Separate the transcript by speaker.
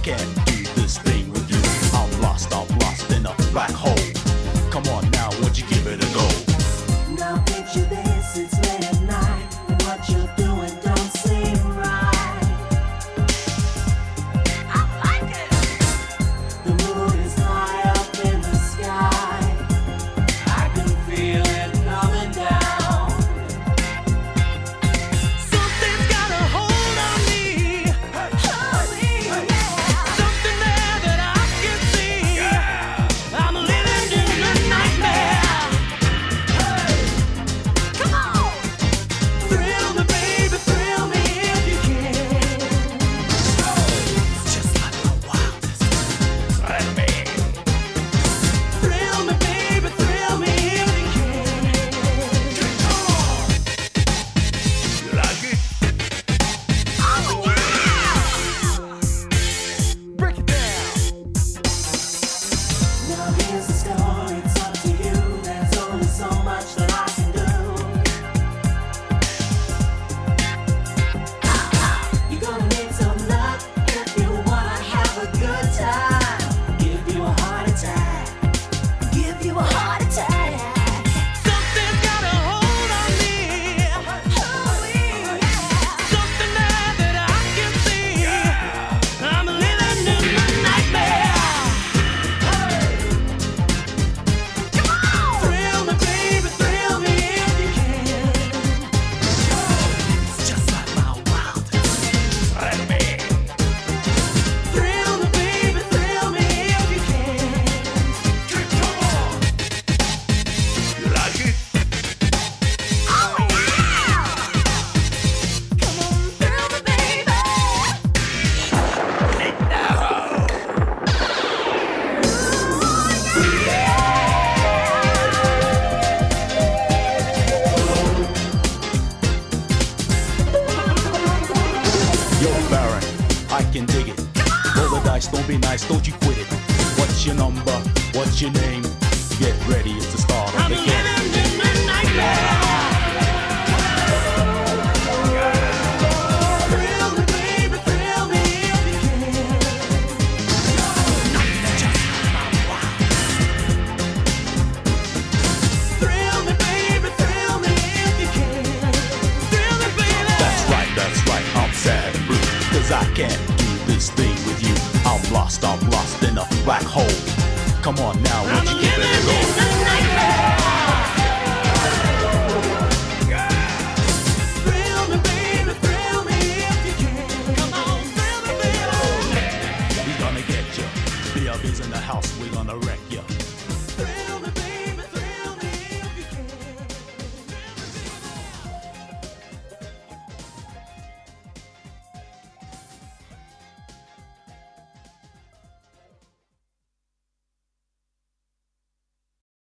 Speaker 1: can't do this thing with you. I'm lost in a black hole. Come on now, won't you give it a go?
Speaker 2: Now picture this, it's late at night, and what you're doing don't seem right. I like it. The moon is high up in the sky. I can feel it coming down.
Speaker 3: Something's got a hold on me. Something there that I can see. I'm living in a nightmare. Come on, thrill me, baby, thrill me if you can.
Speaker 1: Just like the wildest. Let me.
Speaker 3: Thrill me, baby, thrill me if you can.
Speaker 1: You like it?
Speaker 3: Oh yeah! Break it down.
Speaker 2: Now here's the story, it's up to you. There's only so much that I can do. You're gonna need some luck if you wanna have a good time. Give you a heart attack. Give you a heart attack.
Speaker 3: Something's got a hold on me. Something there that I can see. I'm living in a nightmare. Come on, thrill me, baby, thrill me if you can.
Speaker 1: Just like my wildest. Let me.
Speaker 3: Thrill me, baby, thrill me if you can.
Speaker 1: Come on. You like it?
Speaker 3: Oh yeah! Come on, thrill me, baby.
Speaker 1: Yo, Baron, I can dig it. Roll the dice, don't be nice, don't you quit it. What's your number? What's your name? Get ready, it's the start of
Speaker 3: I'm
Speaker 1: the
Speaker 3: living
Speaker 1: game.
Speaker 3: in a nightmare. Thrill me, baby, thrill me if you can. Thrill me, baby, thrill me if you can. Thrill me, baby.
Speaker 1: That's right, I'm sad and blue. Cause I can't do this thing with you. I'm lost in a black hole. Come on now, won't you give it a go?